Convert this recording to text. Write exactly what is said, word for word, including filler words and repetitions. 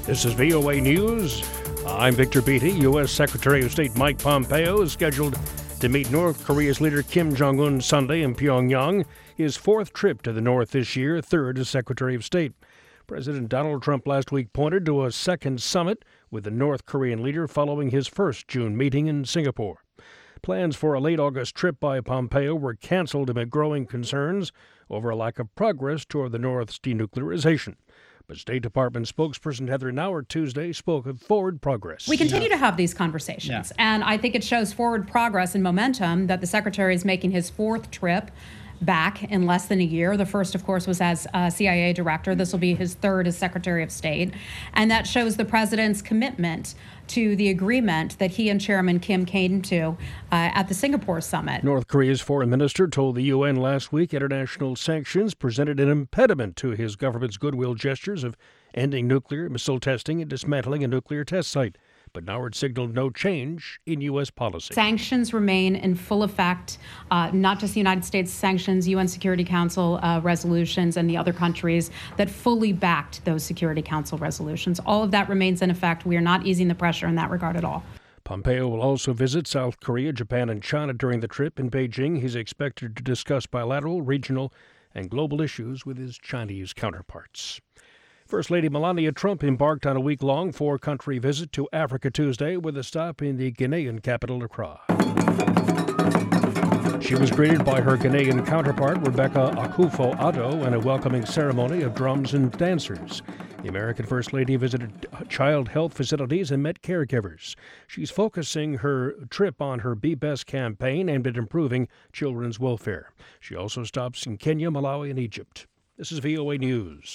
This is V O A News. I'm Victor Beatty. U S. Secretary of State Mike Pompeo is scheduled to meet North Korea's leader Kim Jong-un Sunday in Pyongyang, his fourth trip to the North this year, third as Secretary of State. President Donald Trump last week pointed to a second summit with the North Korean leader following his first June meeting in Singapore. Plans for a late August trip by Pompeo were canceled amid growing concerns over a lack of progress toward the North's denuclearization. But State Department spokesperson Heather Nauert Tuesday spoke of forward progress. We continue to have these conversations, yeah. and I think it shows forward progress and momentum that the Secretary is making his fourth trip back in less than a year. The first, of course, was as uh, C I A director. This will be his third as Secretary of State. And that shows the president's commitment to the agreement that he and Chairman Kim came to uh, at the Singapore summit. North Korea's foreign minister told the U N last week international sanctions presented an impediment to his government's goodwill gestures of ending nuclear missile testing and dismantling a nuclear test site. But Nauert signaled no change in U S policy. Sanctions remain in full effect, uh, not just the United States sanctions, U N Security Council uh, resolutions, and the other countries that fully backed those Security Council resolutions. All of that remains in effect. We are not easing the pressure in that regard at all. Pompeo will also visit South Korea, Japan, and China during the trip. In Beijing, he's expected to discuss bilateral, regional, and global issues with his Chinese counterparts. First Lady Melania Trump embarked on a week-long four-country visit to Africa Tuesday with a stop in the Ghanaian capital, Accra. She was greeted by her Ghanaian counterpart, Rebecca Akufo-Addo, in a welcoming ceremony of drums and dancers. The American First Lady visited child health facilities and met caregivers. She's focusing her trip on her Be Best campaign aimed at improving children's welfare. She also stops in Kenya, Malawi, and Egypt. This is V O A News.